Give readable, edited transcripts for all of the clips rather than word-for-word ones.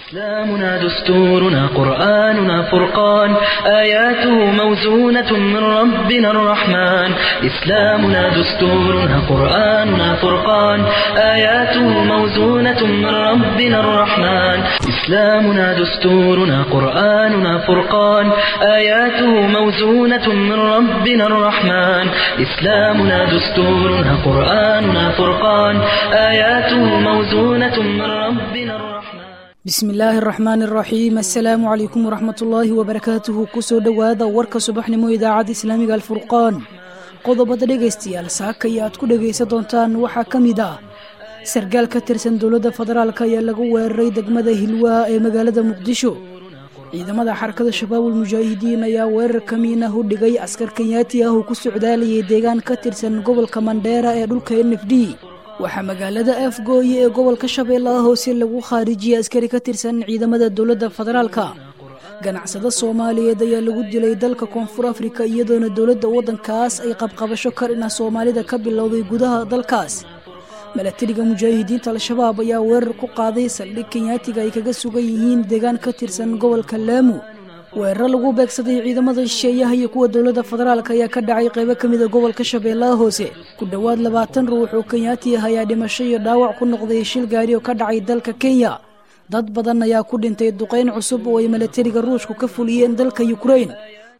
إسلامنا دستورنا قرآننا فرقان آياته موزونة من ربنا الرحمن إسلامنا دستورنا قرآننا فرقان آياته موزونة من ربنا الرحمن إسلامنا دستورنا قرآننا فرقان آياته موزونة من ربنا الرحمن إسلامنا دستورنا قرآننا فرقان آياته موزونة من ربنا الرحمن بسم الله الرحمن الرحيم السلام عليكم ورحمة الله وبركاته كسو دوادا ورك صباحنمو إذاعة إسلامي الفرقان qodobada dhegeystayaal saaka aad ku dhageysan doontaan waxaa kamid ah sargaal ka tirsan dowladda federaalka ayaa lagu weeraray degmada Hilwaa ee magaalada Muqdisho ciidamada xarakada shabaabul mujaahidiin ayaa weerar kamiin ah u dhigay askar Kenyaati ah oo ku socdaaliyay deegaan ka tirsan gobolka Mandera ee dhulka NFD waxa magaalada Afgooye ee gobolka Shabeellaha Hoose lagu khaarijiyay askari ka tirsan ciidamada dowladda federaalka ganacsada Soomaaliyeed ayaa lagu dilay dalka Koonfur Afrika iyadoo dowladda wadankaas ay qabqabasho karina Soomaalida ka bilowday gudaha dalkaas milatariga mujaahidiinta al-shabaab ayaa weerar ku qaaday saldhig Kenyaatiga ay kaga sugan yihiin deegaan ka tirsan gobolka Lamu weerar lagu beegsaday ciidamada shisheeyaha iyo kuwa dowladda federaalka ayaa ka dhacay qaybo kamid ah gobolka Shabeellaha Hoose ku dhawaad 20 ruux oo Kenyaati ah ayaa dhimasho iyo dhaawac ku noqday shil gaari oo ka dhacay dalka Kenya dad badan ayaa ku dhintay duqeyn cusub oo ay milatariga Ruushku ka fuliyeen dalka Ukraine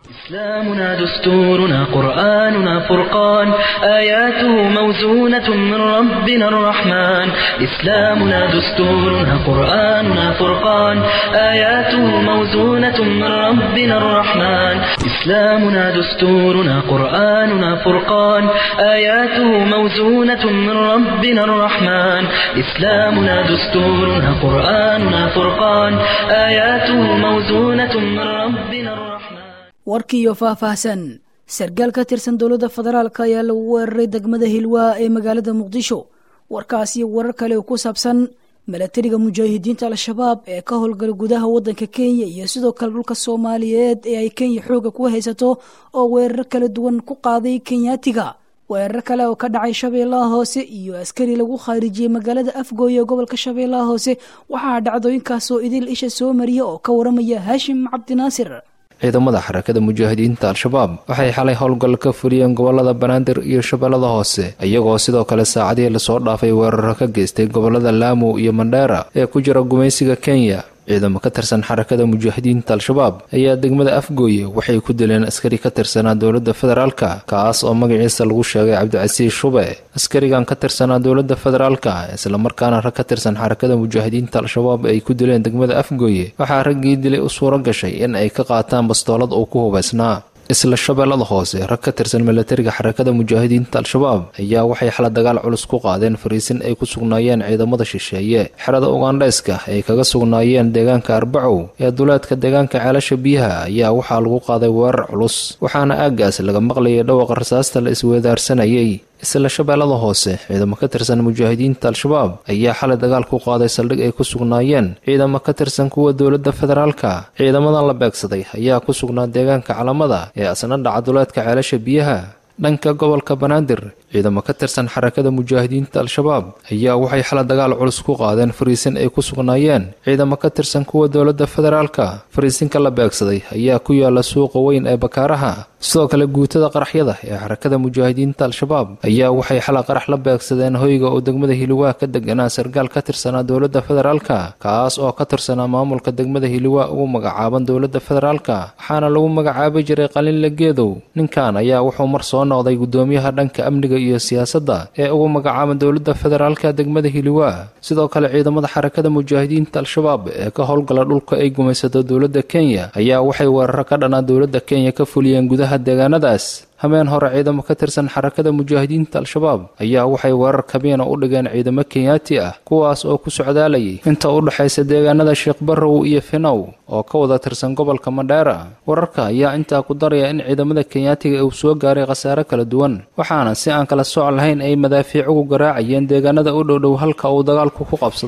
إسلامنا دستورنا قرآننا فرقان آياته موزونة من ربنا الرحمن إسلامنا دستورنا قرآننا فرقان آياته موزونة من ربنا الرحمن إسلامنا دستورنا قرآننا فرقان آياته موزونة من ربنا الرحمن إسلامنا دستورنا قرآننا فرقان آياته موزونة من ربنا الرحمن warkiyo faahfaahsan sargaal ka tirsan dowladda federaalka ayaa lagu weeraray degmada Hilwaa ee magaalada Muqdisho warkaasi warar kale oo ku saabsan milatariga mujaahidiinta al-shabaab ee ka howlgala gudaha wadanka Kenya iyo sidoo kale dhulka Soomaaliyeed ee ay Kenya xooga ku haysato oo weerar kala duwan ku qaaday Kenyaatiga weerar kale oo ka dhacay Shabeellaha Hoose iyo askari lagu khaarijiyay magaalada Afgooye gobolka Shabeellaha Hoose waxaa dhacdooyinkaas oo idil isha soo mariya oo ka waramaya Hashim Cabdinaasir ciidamada xarakada mujaahidiinta al-shabaab waxay xalay howlgal ka fuliyeen gobolada Banaadir iyo Shabeellada Hoose iyagoo sidoo kale saacadii la soo dhaafay weerar ka geystay gobolada Lamu iyo Mandera ee ku jira gumaysiga Kenya ciidamo ka tirsan xarakada mujaahidiinta al-shabaab ayaa degmada Afgooye waxay ku dileen askari ka tirsan dowladda federaalka kaas oo magaciisa lagu sheegay Cabdicasiis Shube askarigan ka tirsan dowladda federaalka isla markaana ka tirsan xarakada mujaahidiinta al-shabaab ay ku dileen degmada Afgooye waxa raggii dilay u suura gashay in ay ka qaataan bastoolad oo ku hubaysnaa isla Shabeellada Hoose rag ka tirsan milatariga xarakada mujaahidiinta al-shabaab ayaa waxay xal dagaal culus ku qaadeen fariisin ay ku sugnaayeen ciidamada shisheeye xerada Ugandheeska ay kaga sugnaayeen deegaanka Arbacow ee duleedka deegaanka Ceelasha Biyaha ayaa waxaa lagu qaaday weerar culus waxaana aagaas laga maqlayay dhawaaqa rasaasta la isweedaarsanayay isla Shabeellada Hoose ciidamo ka tirsan mujaahidiinta al-shabaab ayaa xal dagaal ku qaaday saldhig ay ku sugnaayeen ciidamo ka tirsan kuwa dowladda federaalka ciidamadan la beegsaday ayaa ku sugnaa deegaanka Calamada ee asna dhaca duleedka Ceelasha Biyaha dhanka gobolka Banaadir ciidamo ka tirsan xarakada mujaahidiinta al-shabaab ayaa waxay xal dagaal culus ku qaadeen fariisin ay ku sugnaayeen ciidamo ka tirsan kuwa dowladda federaalka fariisinka la beegsaday ayaa ku yaala suuqa weyn ee Bakaaraha sidoo kale guutada qaraxyada ee xarakada mujaahidiinta al-shabaab ayaa waxay xal qarax la beegsadeen hoyga oo degmada Hilwaa ka deganaa sargaal ka tirsan dowladda federaalka kaas oo ka tirsan maamulka degmada Hilwaa ugu magacaaban dowladda federaalka waxaana lagu magacaabay jiray Qalin Lageedow ninkan ayaa wuxuu mar soo noqday gudoomiyaha dhanka amniga iyo siyaasadda ee ugu magacaaban dowladda federaalka degmada Hilwaa sidoo kale ciidamada xarakada mujaahidiinta al-shabaab ee ka howlgala dhulka ay gumaysato dowladda Kenya ayaa waxay weerar ka dhanaa dowladda Kenya ka fuliyeen gudaha deegaanadaas hameen hore ciidamo ka tirsan xarakada mujaahidiinta al-shabaab ayaa waxay weerar kabiina u dhigeen ciidamo Kenyaati ah kuwaas oo ku socdaalayay inta u dhaxaysa deegaanada Sheekh Barrow iyo Finaw oo ka wada tirsan gobolka Mandera wararka ayaa inta ku daraya in ciidamada Kenyaatiga uu soo gaaray khasaare kala duwan waxaana si aan kala sooc lahayn ay madaafiic ugu garaacayeen deegaanada u dhow halka uu dagaalku ku qabsaday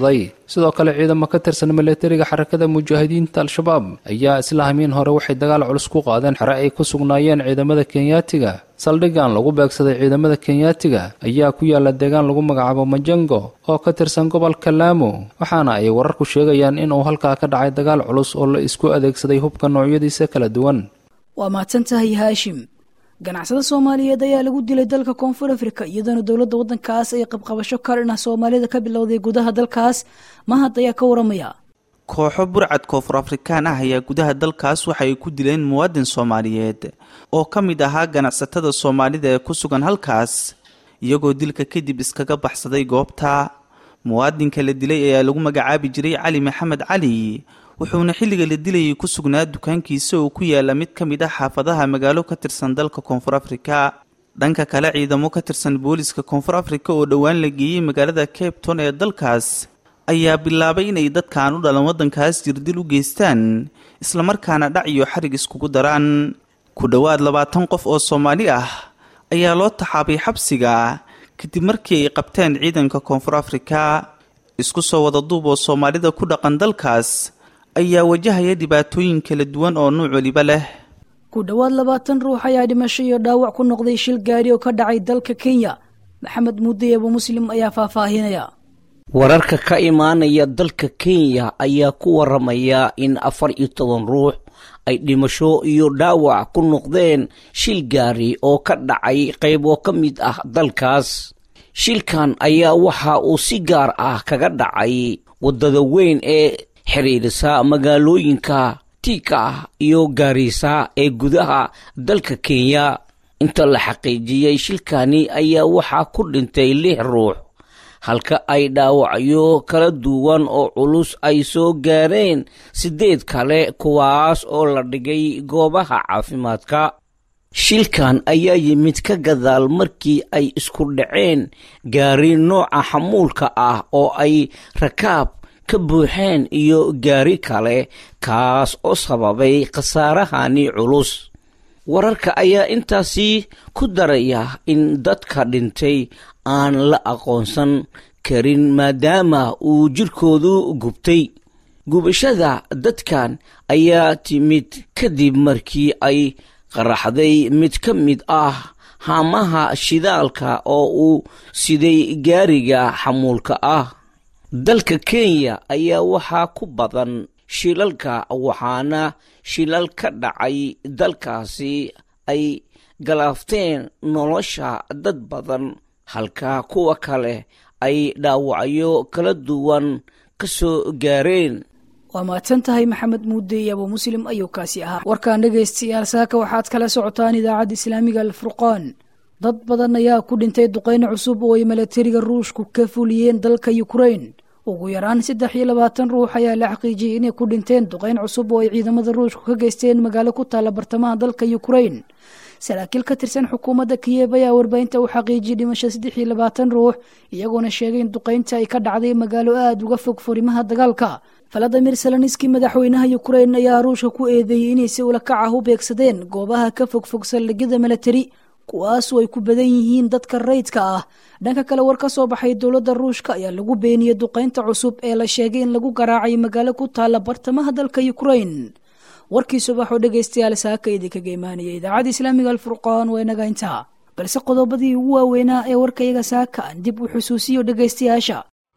sidoo kale ciidamo ka tirsan milatariga xarakada mujaahidiinta al-shabaab ayaa isla hamiin hore waxay dagaal culus ku qaadeen xere ay ku sugnaayeen ciidamada kenyaatiga. saldhigan lagu beegsaday ciidamada kenyaatiga ayaa ku yaala deegaan lagu magacaabo majengo oo ka tirsan gobolka laamo, waxaana ay wararku sheegayaan inuu halkaa ka dhacay dagaal culus oo la isku adeegsaday hubka noocyadiisa kala duwan. waa mahadsantahay haashim. ganacsada soomaaliyeed ayaa lagu dilay dalka koonfur afrika iyadoona dowladda waddankaas ay qabqabasho karin ah soomaalida ka bilowday gudaha dalkaas. mahad ayaa ka waramaya. kooxo burcad koonfur afrikaan ah ayaa gudaha dalkaas waxa ay ku dileen muwaadin soomaaliyeed oo ka mid ahaa ganacsatada soomaalida ee ku sugan halkaas, iyagoo dilka kadib iskaga baxsaday goobta. muwaadinka la dilay ayaa lagu magacaabi jiray cali maxamed cali, wuxuuna xilliga la dilayay ku sugnaa dukaankiisa oo ku yaala mid ka mid ah xaafadaha magaalo ka tirsan dalka koonfur afrika. dhanka kale ciidamo ka tirsan booliska koonfur afrika oo dhowaan la geeyey magaalada cape town ee dalkaas ayaa bilaabay inay dadkaan u dhalan waddankaas jirdil u geystaan, islamarkaana dhac iyo xarig iskugu daraan. ku dhowaad 20 qof oo Soomaali ah ayaa loo taxaabay xabsiga kadib markii ay qabteen ciidanka koonfur afrika. isku soo wada duub oo Soomaalida ku dhaqan dalkaas ayaa wajahaya dhibaatooyin kala duwan oo nooc waliba leh. ku dhowaad 20 ruux ayaa dhimasho iyo dhaawac ku noqday shil gaari oo ka dhacay dalka Kenya. maxamed muudey abu muslim ayaa faahfaahinaya. wararka ka imaanaya dalka Kenya ayaa ku waramaya in 14 ruux ay dhimasho iyo dhaawac ku noqdeen shil gaari oo ka dhacay qaybo ka mid ah dalkaas. shilkan ayaa waxa uu si gaar ah kaga dhacay wadada weyn ee xiriirisa magaalooyinka Thika iyo Garissa ee gudaha dalka Kenya. inta la xaqiijiyay shilkani ayaa waxa ku dhintay 6 ruux, halka ay dhaawacyo kala duwan oo culus ay soo gaareen 8 kale kuwaas oo la dhigay goobaha caafimaadka. shilkan ayaa yimid ka gadaal markii ay isku dhaceen gaari nooca xamuulka ah oo ay rakaab ka buuxeen iyo gaari kale, kaas oo sababay khasaarahani culus. wararka ayaa intaasi ku daraya in dadka dhintay aan la aqoonsan karin maadaama uu jirkoodu gubtay. gubashada dadkan ayaa timid kadib markii ay qaraxday mid ka mid ah haamaha shidaalka oo uu siday gaariga xamuulka ah. dalka Kenya ayaa waxaa ku badan shilalka, waxaana shilal ka dhacay dalkaasi ay galaafteen nolosha dad badan, halka kuwa kale ay dhaawacyo kala duwan ka soo gaareen. waa mahadsantahay maxamed muudey abu muslim ayuu kaasi ahaa. warkaan dhegaystayaal saaka waxaad kala socotaan idaacadda islaamiga alfurqaan. dad badan ayaa ku dhintay duqeyne cusub oo ay milatariga ruushku ka fuliyeen dalka Ukraine. ugu yaraan 23 ruux ayaa la xaqiijiyay inay ku dhinteen duqeyn cusub oo ay ciidamada ruushku ka geysteen magaalo ku taala bartamaha dalka Ukraine. saraakiil ka tirsan xukuumadda Kiev ayaa warbaahinta u xaqiijiyay dhimasho 23 ruux, iyagoona sheegay in duqeynta ay ka dhacday magaalo aad uga fog furimaha dagaalka. Vladimir Zelensky madaxweynaha Ukraine ayaa ruushka ku eedeeyay inay si ula kac ah u beegsadeen goobaha ka fog saldhigyada milatari, kuwaas oo ay ku badan yihiin dadka rayidka ah. dhanka kale war ka soo baxay dowladda ruushka ayaa lagu beeniyay duqeynta cusub ee la sheegay in lagu garaacay magaalo ku taala bartamaha dalka Ukraine. warkii subax oo dhageystayaal saaka idinkaga imaanayay idaacadda islaamiga alfurqaan waa inaga intaa, balse qodobadii ugu waaweynaa ee warkayga saaka dib u xusuusiyo dhageystayaasha.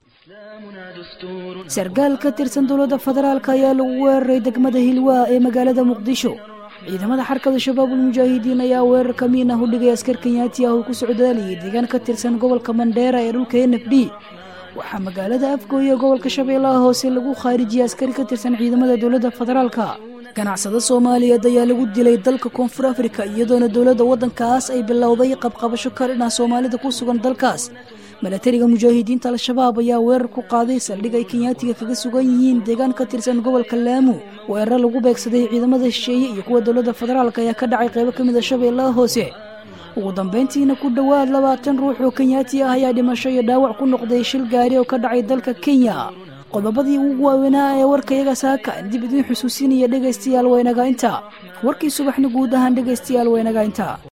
sargaal ka tirsan dowladda federaalka ayaa lagu weeraray degmada Hilwaa ee magaalada Muqdisho. ciidamada xarakada shabaabul mujaahidiin ayaa weerar kamiin ah u dhigay askar Kenyaati ah oo ku socdaaliyay deegaan ka tirsan gobolka Mandheera ee dhulka NFD. waxaa magaalada Afgooy ee gobolka Shabeellaha Hoose lagu khaarijiyay askari ka tirsan ciidamada dowladda federaalka. ganacsada Soomaaliyeed ayaa lagu dilay dalka Koonfur Afrika iyadoona dowladda waddankaas ay bilowday qabqabasho karin ah Soomaalida ku sugan dalkaas. milatariga mujaahidiinta al-shabaab ayaa weerar ku qaaday saldhig ay Kenyaatiga kaga sugan yihiin deegaan ka tirsan gobolka Lamu. weerar lagu beegsaday ciidamada shisheeye iyo kuwa dowladda federaalka ayaa ka dhacay qaybo kamid ah Shabeellaha Hoose. ugu dambeyntiina ku dhowaad 20 ruux oo Kenyaati ah ayaa dhimasho iyo dhaawac ku noqday shil gaari oo ka dhacay dalka Kenya. qodobadii ugu waaweynaa ee warkayaga saaka dib idin xusuusinaya dhageystayaal waa inaga intaa. warkii subaxna guud ahaan dhageystayaal waa inaga intaa.